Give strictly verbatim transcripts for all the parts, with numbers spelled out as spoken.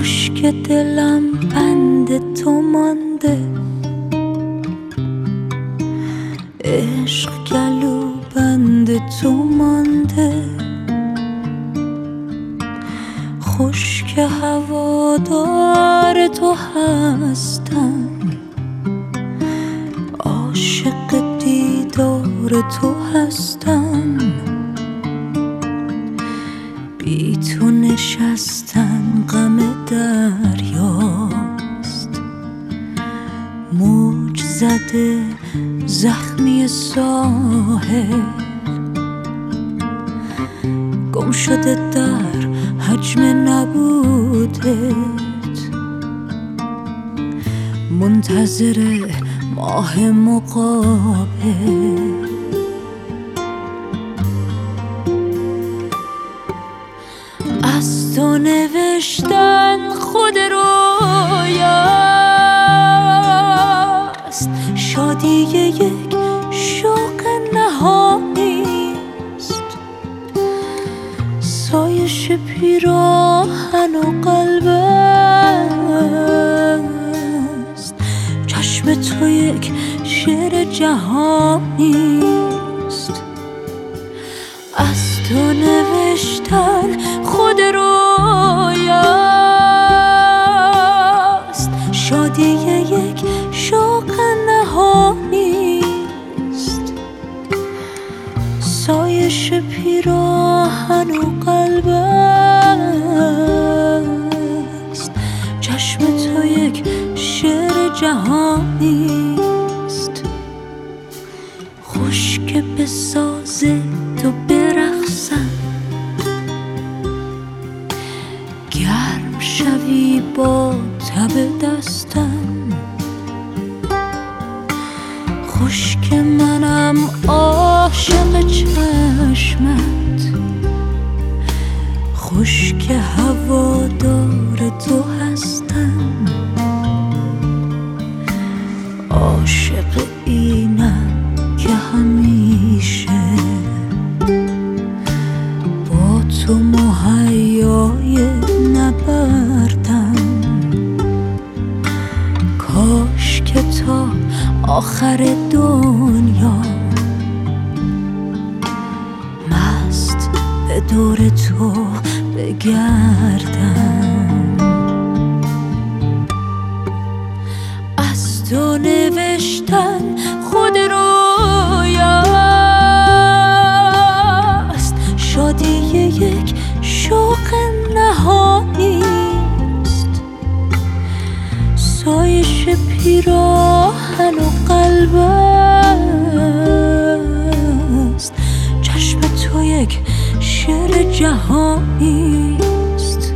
خشک دلم بند تو مانده، عشق گلو بند تو مانده، خشک هوادار تو هستم، عاشق دیدار تو هستم، بی تو نشستن غم دریاست، موج زده زخمی ساحل، گم شده در حجم نبودت، منتظر ماه مقابل. از تو نوشتن خود رویاست، شادی یک شوق نهانیست، سایش پیراهن و قلب است، چشم تو یک شعر جهانیست. از تو نوشتن خود رویاست، شادی یک شوق نهانیست، سایش پیراهن و قلب است، چشم تو یک شعر جهانیست. خوش که به ساز تو برقصم، گرم شوی با تب دستم، خوش که منم عاشق چشمت، خوش که هوادار تو هستم، عاشق اینم که همیشه با تو مهیای نبردم، کاش که تا آخر دنیا مست به دور تو بگردم. از تو نوشتن خود رویاست، شادی یک شوق نهانیست، سایش پیراهن و قلب است، چشم تو یک شعر جهانیست.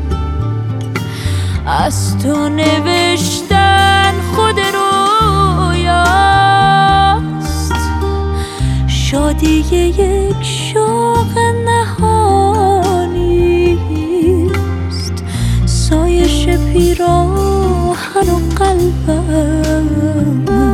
از تو نوشتن خود رویاست، شادی یک شوق نهانیست، سایش پیراهن و قلب